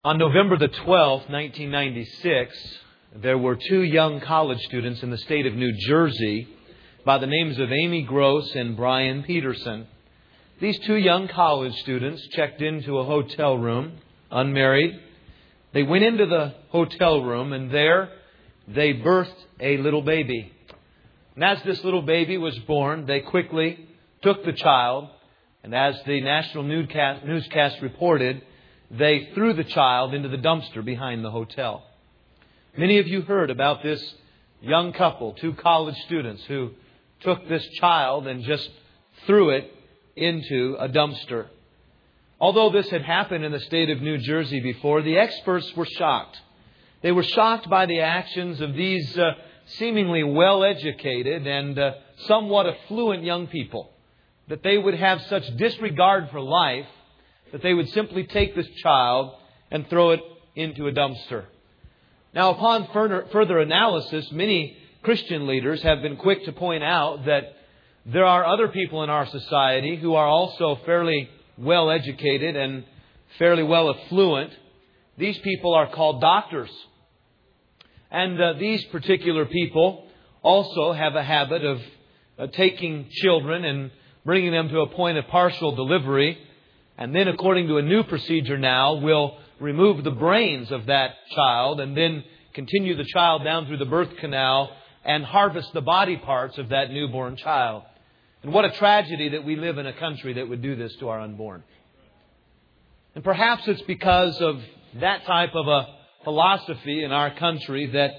On November the 12th, 1996, there were two young college students in the state of New Jersey by the names of Amy Gross and Brian Peterson. These two young college students checked into a hotel room, unmarried. They went into the hotel room and there they birthed a little baby. And as this little baby was born, they quickly took the child, and as the national newscast reported, they threw the child into the dumpster behind the hotel. Many of you heard about this young couple, two college students, who took this child and just threw it into a dumpster. Although this had happened in the state of New Jersey before, the experts were shocked. They were shocked by the actions of these seemingly well-educated and somewhat affluent young people, that they would have such disregard for life that they would simply take this child and throw it into a dumpster. Now, upon further analysis, many Christian leaders have been quick to point out that there are other people in our society who are also fairly well educated and fairly well affluent. These people are called doctors. And these particular people also have a habit of taking children and bringing them to a point of partial delivery. And then, according to a new procedure now, will remove the brains of that child and then continue the child down through the birth canal and harvest the body parts of that newborn child. And what a tragedy that we live in a country that would do this to our unborn. And perhaps it's because of that type of a philosophy in our country that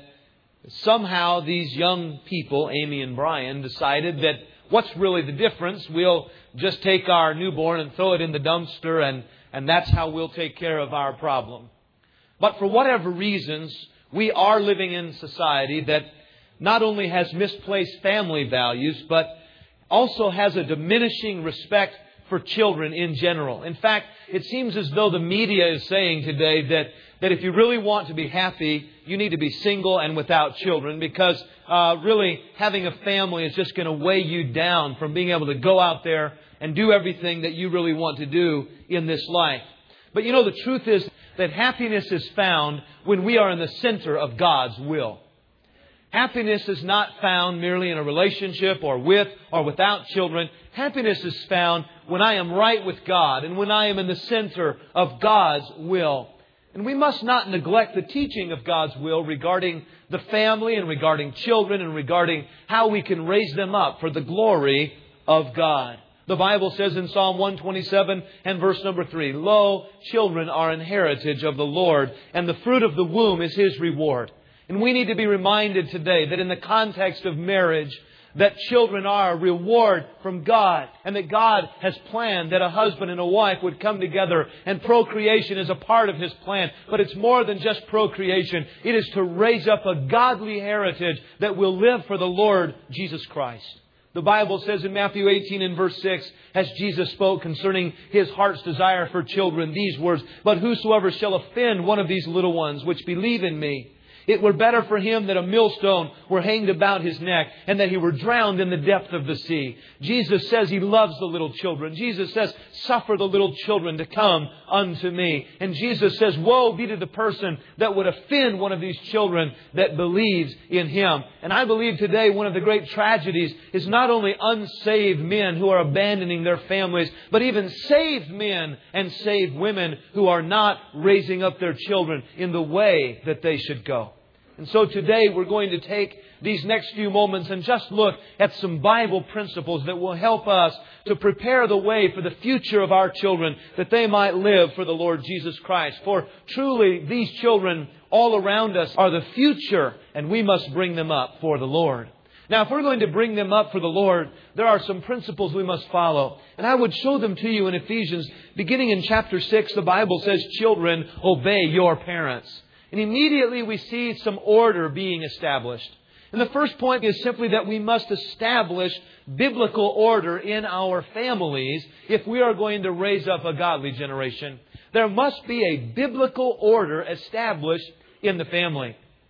somehow these young people, Amy and Brian, decided that what's really the difference? We'll just take our newborn and throw it in the dumpster and that's how we'll take care of our problem. But for whatever reasons, we are living in a society that not only has misplaced family values, but also has a diminishing respect for children in general. In fact, it seems as though the media is saying today that if you really want to be happy, you need to be single and without children, because really having a family is just going to weigh you down from being able to go out there and do everything that you really want to do in this life. But you know, the truth is that happiness is found when we are in the center of God's will. Happiness is not found merely in a relationship or with or without children. Happiness is found when I am right with God and when I am in the center of God's will. And we must not neglect the teaching of God's will regarding the family and regarding children and regarding how we can raise them up for the glory of God. The Bible says in Psalm 127 and verse number 3, "Lo, children are an heritage of the Lord, and the fruit of the womb is His reward." And we need to be reminded today that in the context of marriage, that children are a reward from God, and that God has planned that a husband and a wife would come together, and procreation is a part of His plan. But it's more than just procreation. It is to raise up a godly heritage that will live for the Lord Jesus Christ. The Bible says in Matthew 18 and verse 6, as Jesus spoke concerning His heart's desire for children, these words, "But whosoever shall offend one of these little ones which believe in me, it were better for him that a millstone were hanged about his neck and that he were drowned in the depth of the sea." Jesus says He loves the little children. Jesus says, "Suffer the little children to come unto me." And Jesus says, woe be to the person that would offend one of these children that believes in Him. And I believe today one of the great tragedies is not only unsaved men who are abandoning their families, but even saved men and saved women who are not raising up their children in the way that they should go. And so today we're going to take these next few moments and just look at some Bible principles that will help us to prepare the way for the future of our children, that they might live for the Lord Jesus Christ. For truly, these children all around us are the future, and we must bring them up for the Lord. Now, if we're going to bring them up for the Lord, there are some principles we must follow. And I would show them to you in Ephesians. Beginning in chapter 6, the Bible says, "Children, obey your parents." And immediately we see some order being established. And the first point is simply that we must establish biblical order in our families if we are going to raise up a godly generation. There must be a biblical order established in the family.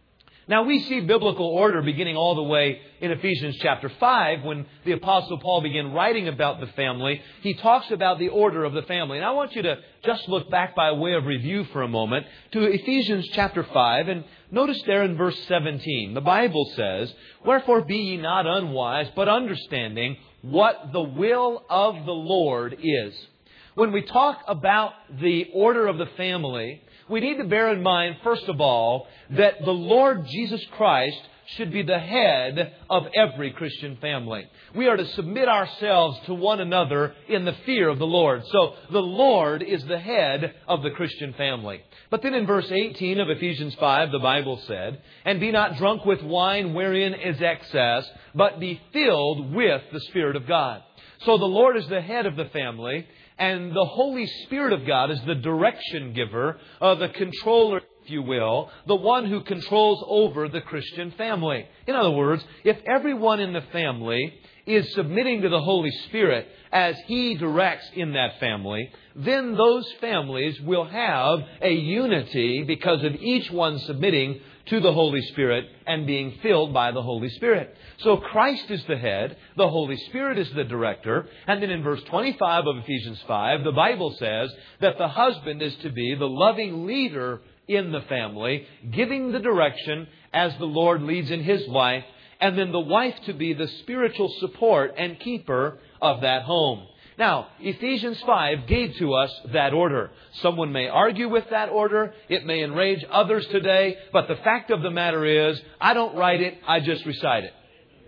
Now we see biblical order beginning all the way in Ephesians chapter 5 when the Apostle Paul began writing about the family. He talks about the order of the family. And I want you to just look back by way of review for a moment to Ephesians chapter 5 and notice there in verse 17. The Bible says, "Wherefore be ye not unwise, but understanding what the will of the Lord is." When we talk about the order of the family, we need to bear in mind, first of all, that the Lord Jesus Christ should be the head of every Christian family. We are to submit ourselves to one another in the fear of the Lord. So the Lord is the head of the Christian family. But then in verse 18 of Ephesians 5, the Bible said, "And be not drunk with wine wherein is excess, but be filled with the Spirit of God." So the Lord is the head of the family, and the Holy Spirit of God is the direction giver, the controller, if you will, the one who controls over the Christian family. In other words, if everyone in the family is submitting to the Holy Spirit as He directs in that family, then those families will have a unity because of each one submitting to the Holy Spirit and being filled by the Holy Spirit. So Christ is the head, the Holy Spirit is the director, and then in verse 25 of Ephesians 5, the Bible says that the husband is to be the loving leader in the family, giving the direction as the Lord leads in His wife, and then the wife to be the spiritual support and keeper of that home. Now, Ephesians 5 gave to us that order. Someone may argue with that order. It may enrage others today. But the fact of the matter is, I don't write it, I just recite it.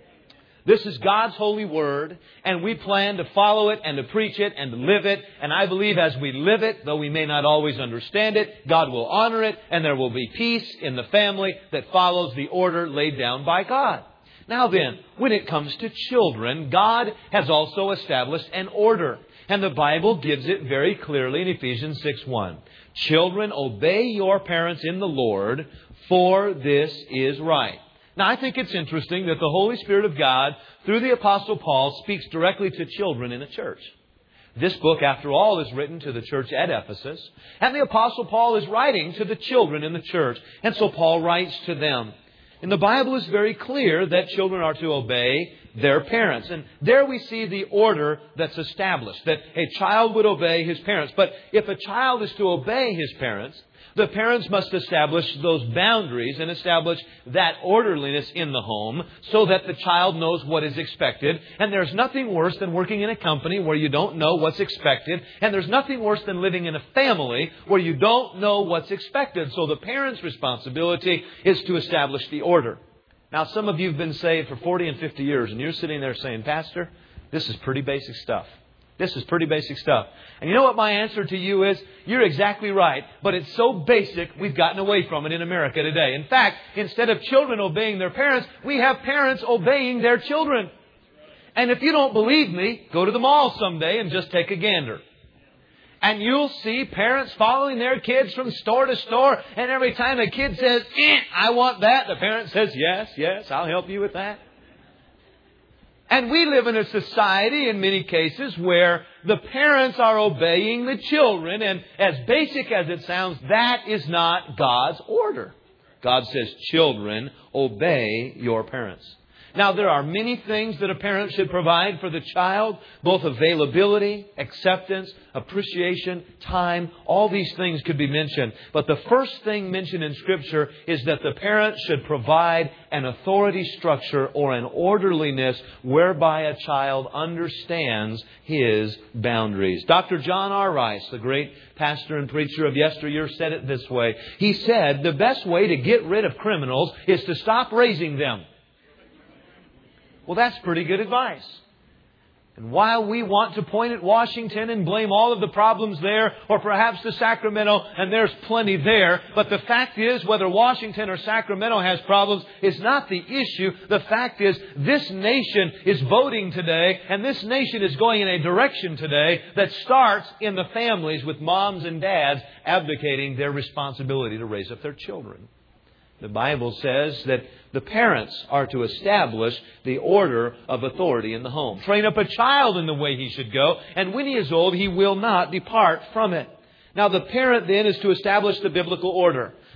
This is God's holy word, and we plan to follow it and to preach it and to live it. And I believe as we live it, though we may not always understand it, God will honor it, and there will be peace in the family that follows the order laid down by God. Now then, when it comes to children, God has also established an order. And the Bible gives it very clearly in Ephesians 6:1. "Children, obey your parents in the Lord, for this is right." Now I think it's interesting that the Holy Spirit of God, through the Apostle Paul, speaks directly to children in a church. This book, after all, is written to the church at Ephesus. And the Apostle Paul is writing to the children in the church. And so Paul writes to them. And the Bible is very clear that children are to obey their parents. And there we see the order that's established, that a child would obey his parents. But if a child is to obey his parents, the parents must establish those boundaries and establish that orderliness in the home so that the child knows what is expected. And there's nothing worse than working in a company where you don't know what's expected. And there's nothing worse than living in a family where you don't know what's expected. So the parents' responsibility is to establish the order. Now, some of you have been saved for 40 and 50 years, and you're sitting there saying, "Pastor, this is pretty basic stuff. This is pretty basic stuff." And you know what my answer to you is? You're exactly right. But it's so basic, we've gotten away from it in America today. In fact, instead of children obeying their parents, we have parents obeying their children. And if you don't believe me, go to the mall someday and just take a gander. And you'll see parents following their kids from store to store. And every time a kid says, "I want that," the parent says, yes, I'll help you with that. And we live in a society, in many cases, where the parents are obeying the children. And as basic as it sounds, that is not God's order. God says, "Children, obey your parents." Now, there are many things that a parent should provide for the child, both availability, acceptance, appreciation, time. All these things could be mentioned. But the first thing mentioned in Scripture is that the parent should provide an authority structure or an orderliness whereby a child understands his boundaries. Dr. John R. Rice, the great pastor and preacher of yesteryear, said it this way. He said, "The best way to get rid of criminals is to stop raising them." Well, that's pretty good advice. And while we want to point at Washington and blame all of the problems there, or perhaps to Sacramento, and there's plenty there, but the fact is, whether Washington or Sacramento has problems is not the issue. The fact is, this nation is voting today, and this nation is going in a direction today that starts in the families with moms and dads abdicating their responsibility to raise up their children. The Bible says that the parents are to establish the order of authority in the home. Train up a child in the way he should go, and when he is old, he will not depart from it. Now, the parent then is to establish the biblical order.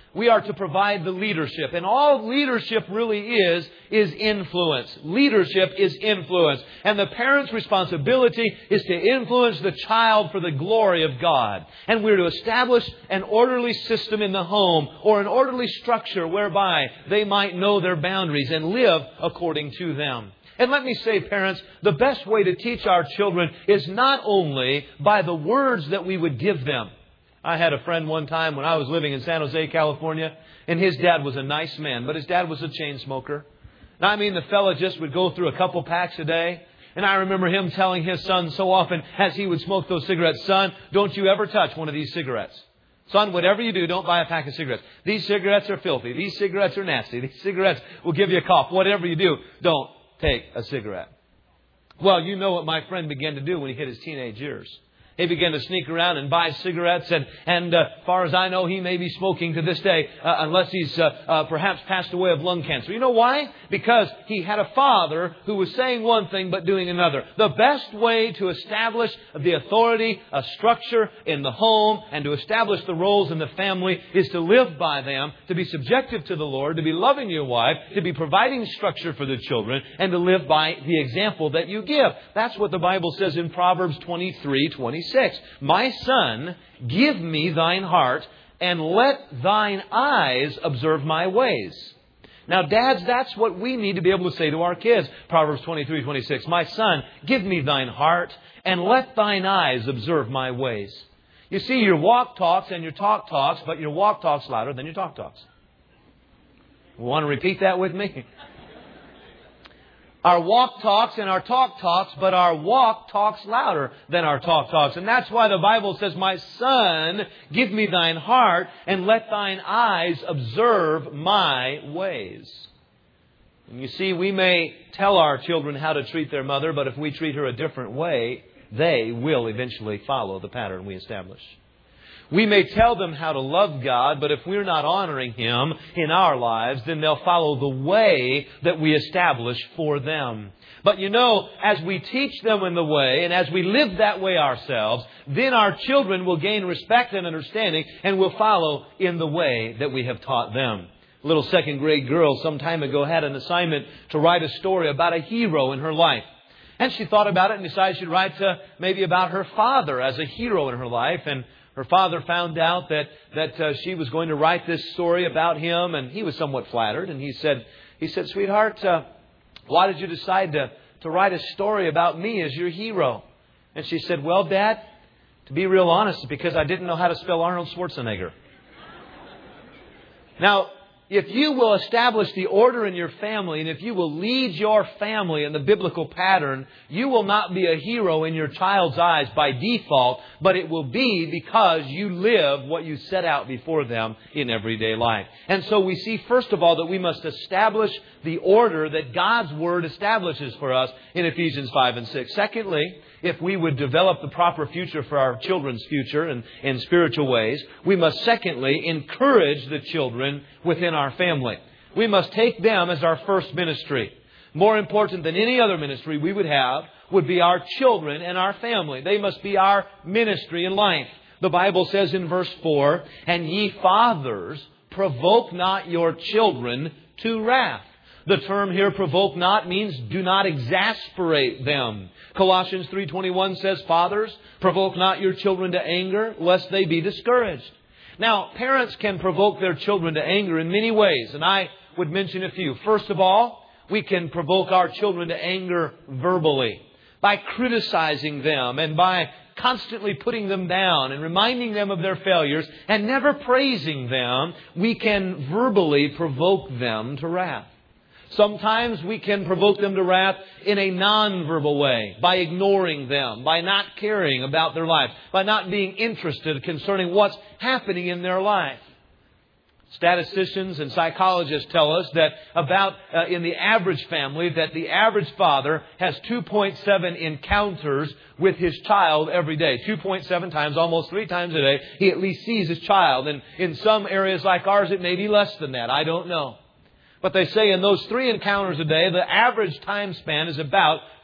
we are to provide the leadership. And all leadership really is influence. Leadership is influence. And the parent's responsibility is to influence the child for the glory of God. And we're to establish an orderly system in the home, or an orderly structure whereby they might know their boundaries and live according to them. And let me say, parents, the best way to teach our children is not only by the words that we would give them. I had a friend one time when I was living in San Jose, California, and his dad was a nice man, but his dad was a chain smoker. And I mean, the fella just would go through a couple packs a day. And I remember him telling his son so often as he would smoke those cigarettes, "Son, don't you ever touch one of these cigarettes. Son, whatever you do, don't buy a pack of cigarettes. These cigarettes are filthy. These cigarettes are nasty. These cigarettes will give you a cough. Whatever you do, don't take a cigarette." Well, you know what my friend began to do when he hit his teenage years. He began to sneak around and buy cigarettes. And as far as I know, he may be smoking to this day, unless he's perhaps passed away of lung cancer. You know why? Because he had a father who was saying one thing but doing another. The best way to establish the authority, a structure in the home, and to establish the roles in the family is to live by them, to be subjective to the Lord, to be loving your wife, to be providing structure for the children, and to live by the example that you give. That's what the Bible says in Proverbs 23:26. "My son, give me thine heart, and let thine eyes observe my ways." Now, dads, that's what we need to be able to say to our kids. Proverbs 23:26. "My son, give me thine heart, and let thine eyes observe my ways." You see, your walk talks and your talk talks, but your walk talks louder than your talk talks. You want to repeat that with me? Our walk talks and our talk talks, but our walk talks louder than our talk talks. And that's why the Bible says, "My son, give me thine heart, and let thine eyes observe my ways." And you see, we may tell our children how to treat their mother, but if we treat her a different way, they will eventually follow the pattern we establish. We may tell them how to love God, but if we're not honoring Him in our lives, then they'll follow the way that we establish for them. But you know, as we teach them in the way, and as we live that way ourselves, then our children will gain respect and understanding, and will follow in the way that we have taught them. A little second grade girl some time ago had an assignment to write a story about a hero in her life. And she thought about it and decided she'd write maybe about her father as a hero in her life. And her father found out that she was going to write this story about him, and he was somewhat flattered. And he said, "Sweetheart, why did you decide to write a story about me as your hero?" And she said, "Well, Dad, to be real honest, it's because I didn't know how to spell Arnold Schwarzenegger." Now, if you will establish the order in your family, and if you will lead your family in the biblical pattern, you will not be a hero in your child's eyes by default, but it will be because you live what you set out before them in everyday life. And so we see, first of all, that we must establish the order that God's Word establishes for us in Ephesians 5 and 6. Secondly, if we would develop the proper future for our children's future and in spiritual ways, we must secondly encourage the children within our family. We must take them as our first ministry. More important than any other ministry we would have would be our children and our family. They must be our ministry in life. The Bible says in verse 4, "And ye fathers, provoke not your children to wrath." The term here, provoke not, means do not exasperate them. Colossians 3:21 says, "Fathers, provoke not your children to anger, lest they be discouraged." Now, parents can provoke their children to anger in many ways, and I would mention a few. First of all, we can provoke our children to anger verbally by criticizing them and by constantly putting them down and reminding them of their failures and never praising them. We can verbally provoke them to wrath. Sometimes we can provoke them to wrath in a non-verbal way, by ignoring them, by not caring about their life, by not being interested concerning what's happening in their life. Statisticians and psychologists tell us that in the average family, that the average father has 2.7 encounters with his child every day. 2.7 times, almost 3 times a day, he at least sees his child. And in some areas like ours, it may be less than that. I don't know. But they say in those 3 encounters a day, the average time span is about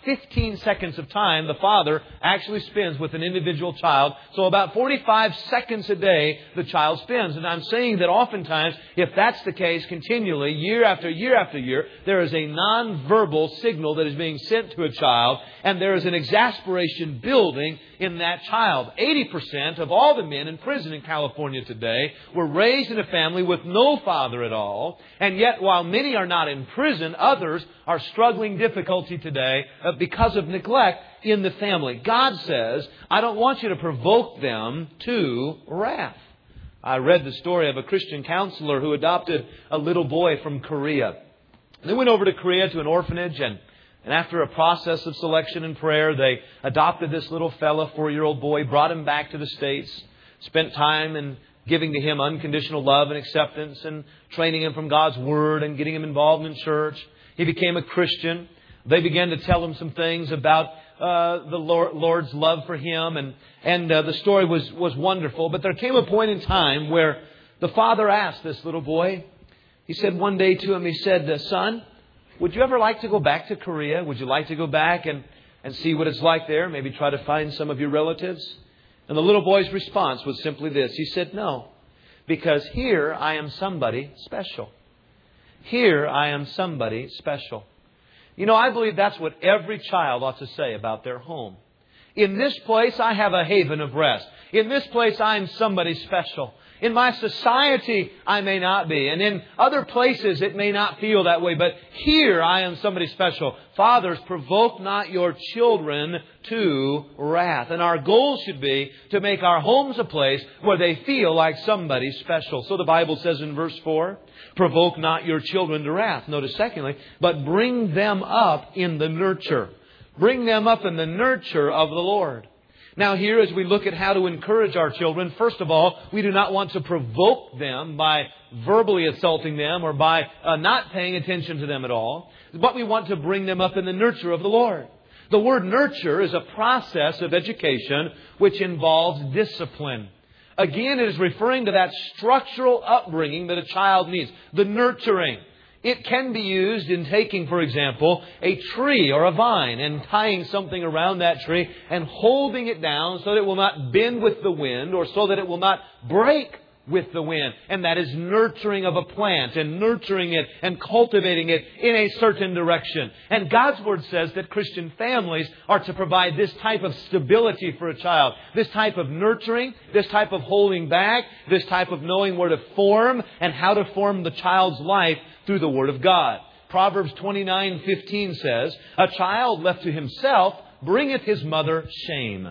15 seconds of time the father actually spends with an individual child. So about 45 seconds a day the child spends. And I'm saying that oftentimes, if that's the case continually, year after year after year, there is a nonverbal signal that is being sent to a child, and there is an exasperation building in that child. 80% of all the men in prison in California today were raised in a family with no father at all. And yet, while many are not in prison, others are struggling difficulty today because of neglect in the family. God says, I don't want you to provoke them to wrath. I read the story of a Christian counselor who adopted a little boy from Korea. They went over to Korea to an orphanage, and after a process of selection and prayer, they adopted this little fella, 4-year-old boy, brought him back to the States, spent time in giving to him unconditional love and acceptance and training him from God's Word and getting him involved in church. He became a Christian. They began to tell him some things about the Lord's love for him, and the story was wonderful. But there came a point in time where the father asked this little boy, he said one day to him, he said, son, would you ever like to go back to Korea? Would you like to go back and see what it's like there? Maybe try to find some of your relatives? And the little boy's response was simply this. He said, no, because here I am somebody special. Here I am somebody special. You know, I believe that's what every child ought to say about their home. In this place, I have a haven of rest. In this place, I am somebody special. In my society, I may not be. And in other places, it may not feel that way. But here, I am somebody special. Fathers, provoke not your children to wrath. And our goal should be to make our homes a place where they feel like somebody special. So the Bible says in verse 4, provoke not your children to wrath. Notice secondly, but bring them up in the nurture. Bring them up in the nurture of the Lord. Now here, as we look at how to encourage our children, first of all, we do not want to provoke them by verbally assaulting them or by not paying attention to them at all. But we want to bring them up in the nurture of the Lord. The word nurture is a process of education which involves discipline. Again, it is referring to that structural upbringing that a child needs, the nurturing. It can be used in taking, for example, a tree or a vine and tying something around that tree and holding it down so that it will not bend with the wind or so that it will not break with the wind. And that is nurturing of a plant and nurturing it and cultivating it in a certain direction. And God's Word says that Christian families are to provide this type of stability for a child. This type of nurturing, this type of holding back, this type of knowing where to form and how to form the child's life through the Word of God. Proverbs 29:15 says, a child left to himself bringeth his mother shame.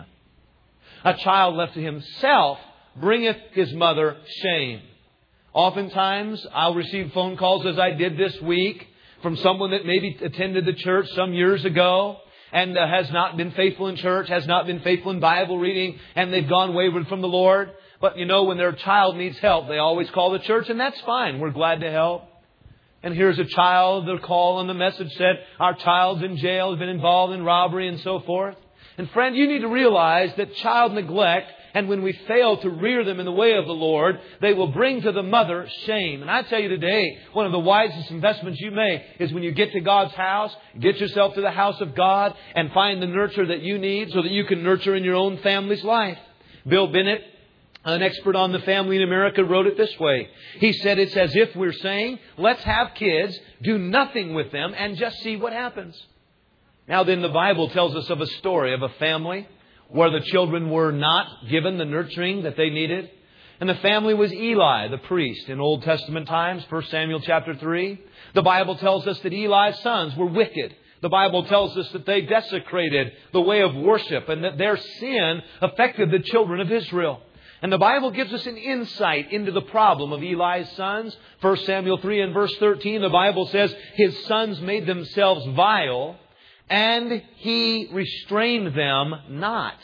A child left to himself bringeth his mother shame. Oftentimes, I'll receive phone calls, as I did this week, from someone that maybe attended the church some years ago and has not been faithful in church, has not been faithful in Bible reading, and they've gone wayward from the Lord. But you know, when their child needs help, they always call the church, and that's fine. We're glad to help. And here's a child, the call and the message said, our child's in jail, has been involved in robbery and so forth. And friend, you need to realize that child neglect, and when we fail to rear them in the way of the Lord, they will bring to the mother shame. And I tell you today, one of the wisest investments you make is when you get to God's house, get yourself to the house of God and find the nurture that you need so that you can nurture in your own family's life. Bill Bennett, an expert on the family in America, wrote it this way. He said it's as if we're saying, let's have kids, do nothing with them, and just see what happens. Now then, the Bible tells us of a story of a family where the children were not given the nurturing that they needed. And the family was Eli, the priest, in Old Testament times, 1 Samuel chapter 3. The Bible tells us that Eli's sons were wicked. The Bible tells us that they desecrated the way of worship and that their sin affected the children of Israel. And the Bible gives us an insight into the problem of Eli's sons. 1 Samuel 3 and verse 13, the Bible says, his sons made themselves vile, and he restrained them not.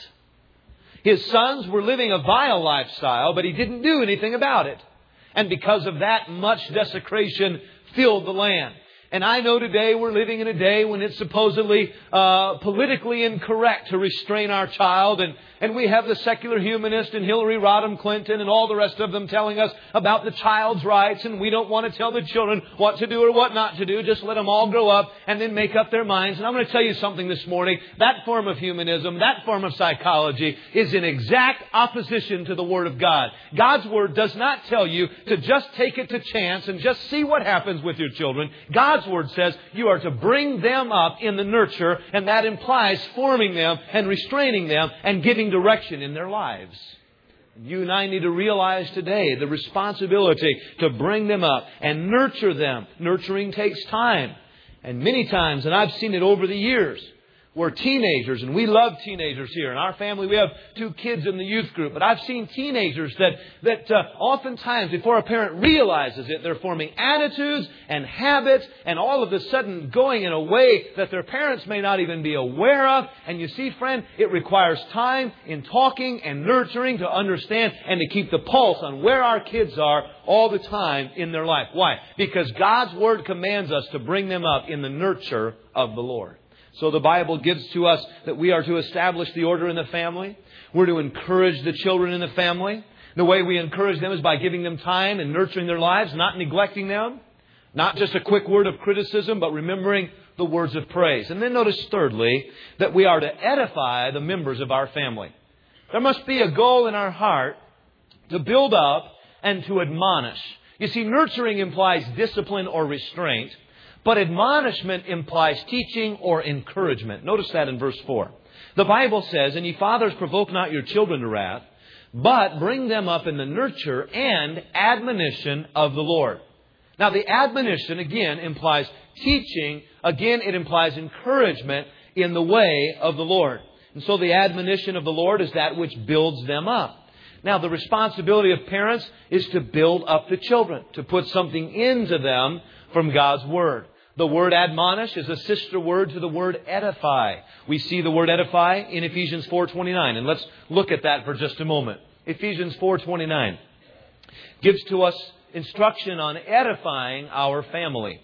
His sons were living a vile lifestyle, but he didn't do anything about it. And because of that, much desecration filled the land. And I know today we're living in a day when it's supposedly politically incorrect to restrain our child. And we have the secular humanist and Hillary Rodham Clinton and all the rest of them telling us about the child's rights. And we don't want to tell the children what to do or what not to do. Just let them all grow up and then make up their minds. And I'm going to tell you something this morning. That form of humanism, that form of psychology is in exact opposition to the Word of God. God's Word does not tell you to just take it to chance and just see what happens with your children. God's Word says you are to bring them up in the nurture, and that implies forming them and restraining them and giving direction in their lives. You and I need to realize today the responsibility to bring them up and nurture them. Nurturing takes time. And many times, and I've seen it over the years, where teenagers, and we love teenagers here. In our family, we have 2 kids in the youth group. But I've seen teenagers that oftentimes, before a parent realizes it, they're forming attitudes and habits and all of a sudden going in a way that their parents may not even be aware of. And you see, friend, it requires time in talking and nurturing to understand and to keep the pulse on where our kids are all the time in their life. Why? Because God's Word commands us to bring them up in the nurture of the Lord. So the Bible gives to us that we are to establish the order in the family. We're to encourage the children in the family. The way we encourage them is by giving them time and nurturing their lives, not neglecting them. Not just a quick word of criticism, but remembering the words of praise. And then notice thirdly, that we are to edify the members of our family. There must be a goal in our heart to build up and to admonish. You see, nurturing implies discipline or restraint. But admonishment implies teaching or encouragement. Notice that in verse 4. The Bible says, "And ye fathers, provoke not your children to wrath, but bring them up in the nurture and admonition of the Lord." Now, the admonition, again, implies teaching. Again, it implies encouragement in the way of the Lord. And so the admonition of the Lord is that which builds them up. Now, the responsibility of parents is to build up the children, to put something into them from God's Word. The word admonish is a sister word to the word edify. We see the word edify in Ephesians 4:29. And let's look at that for just a moment. Ephesians 4:29 gives to us instruction on edifying our family.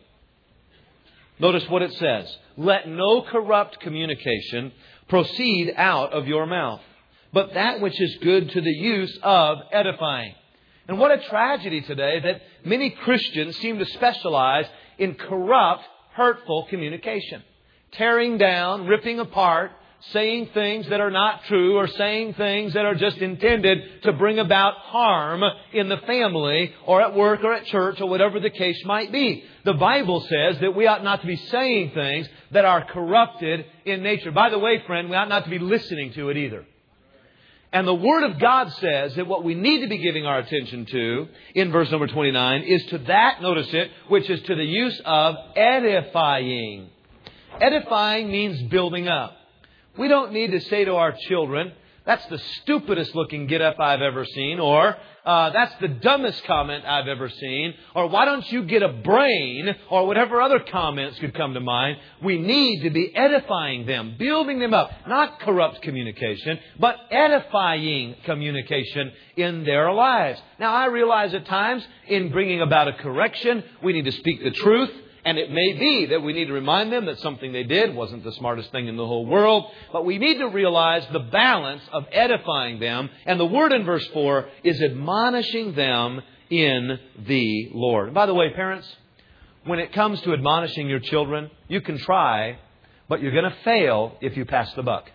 Notice what it says. "Let no corrupt communication proceed out of your mouth, but that which is good to the use of edifying." And what a tragedy today that many Christians seem to specialize in corrupt, hurtful communication. Tearing down, ripping apart, saying things that are not true or saying things that are just intended to bring about harm in the family or at work or at church or whatever the case might be. The Bible says that we ought not to be saying things that are corrupted in nature. By the way, friend, we ought not to be listening to it either. And the Word of God says that what we need to be giving our attention to in verse number 29 is to that, notice it, which is to the use of edifying. Edifying means building up. We don't need to say to our children, "That's the stupidest looking get up I've ever seen," or "That's the dumbest comment I've ever seen," or "Why don't you get a brain?" or whatever other comments could come to mind. We need to be edifying them, building them up. Not corrupt communication, but edifying communication in their lives. Now, I realize at times in bringing about a correction, we need to speak the truth. And it may be that we need to remind them that something they did wasn't the smartest thing in the whole world. But we need to realize the balance of edifying them. And the word in verse 4 is admonishing them in the Lord. And by the way, parents, when it comes to admonishing your children, you can try, but you're going to fail if you pass the buck.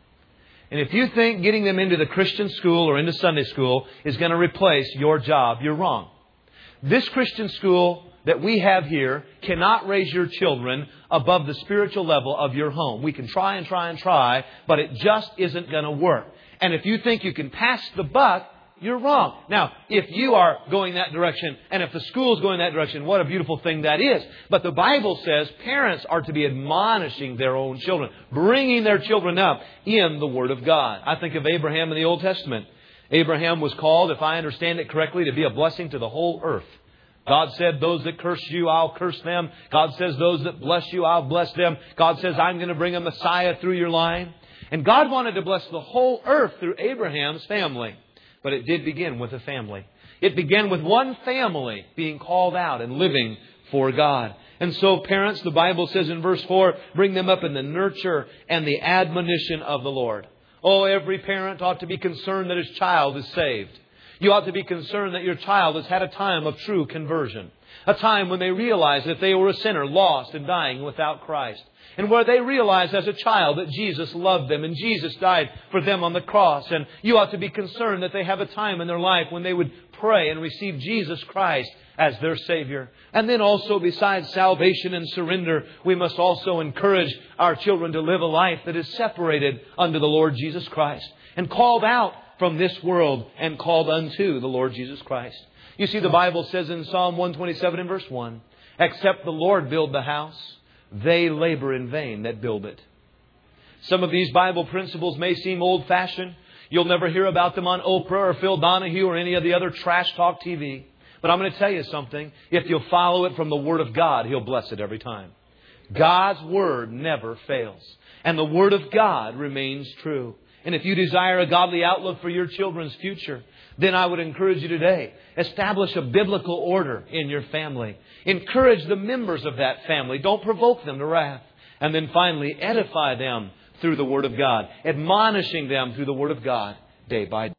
And if you think getting them into the Christian school or into Sunday school is going to replace your job, you're wrong. This Christian school that we have here cannot raise your children above the spiritual level of your home. We can try and try and try, but it just isn't going to work. And if you think you can pass the buck, you're wrong. Now, if you are going that direction, and if the school is going that direction, what a beautiful thing that is. But the Bible says parents are to be admonishing their own children, bringing their children up in the Word of God. I think of Abraham in the Old Testament. Abraham was called, if I understand it correctly, to be a blessing to the whole earth. God said, "Those that curse you, I'll curse them." God says, "Those that bless you, I'll bless them." God says, "I'm going to bring a Messiah through your line." And God wanted to bless the whole earth through Abraham's family. But it did begin with a family. It began with one family being called out and living for God. And so, parents, the Bible says in verse 4, bring them up in the nurture and the admonition of the Lord. Oh, every parent ought to be concerned that his child is saved. You ought to be concerned that your child has had a time of true conversion. A time when they realize that they were a sinner, lost and dying without Christ. And where they realized as a child that Jesus loved them and Jesus died for them on the cross. And you ought to be concerned that they have a time in their life when they would pray and receive Jesus Christ as their Savior. And then also, besides salvation and surrender, we must also encourage our children to live a life that is separated unto the Lord Jesus Christ and called out from this world and called unto the Lord Jesus Christ. You see, the Bible says in Psalm 127 and verse 1, except the Lord build the house, they labor in vain that build it. Some of these Bible principles may seem old-fashioned. You'll never hear about them on Oprah or Phil Donahue or any of the other trash talk TV. But I'm going to tell you something. If you'll follow it from the Word of God, He'll bless it every time. God's Word never fails. And the Word of God remains true. And if you desire a godly outlook for your children's future, then I would encourage you today, establish a biblical order in your family. Encourage the members of that family. Don't provoke them to wrath. And then finally, edify them through the Word of God. Admonishing them through the Word of God day by day.